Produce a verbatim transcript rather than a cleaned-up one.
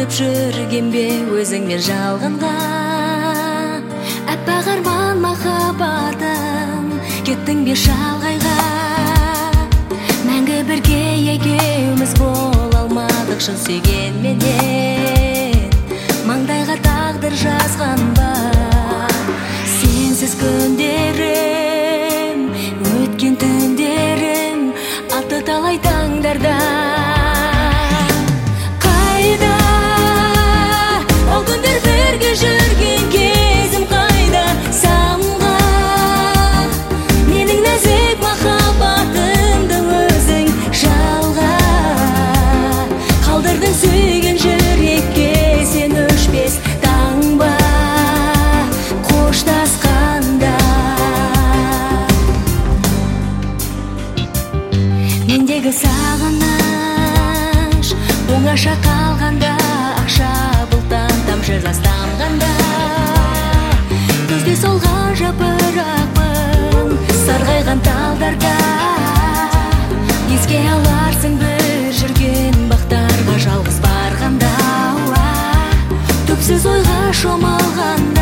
артып жүрген бе өзіңмен жалғанға? Аппақ арман махаббатым, кеттің бе шалғайға? Мәңгі бірге екеуміз бола алмадық шын сүйгенменен. Маңдайға тағдыр жазған ба сенсіз күндерім, өткен түндерім, атты талай таңдарда. Қайда ол күндер бірге жүрген кезім, қайда самға менің нәзік махаббатымды өзің жалға қалдырдың сүйген жүрекке сен өшпес таңба қоштасқанда. Мендегі сағыныш оңаша қалғанда, ақша бұлттан тамшы жас тамғанда, күзде солған жапырақпын сарғайған талдарда. Еске аларсың бір жүрген бақтарға жалғыз барғанда, түпсіз ойға шомалғанда.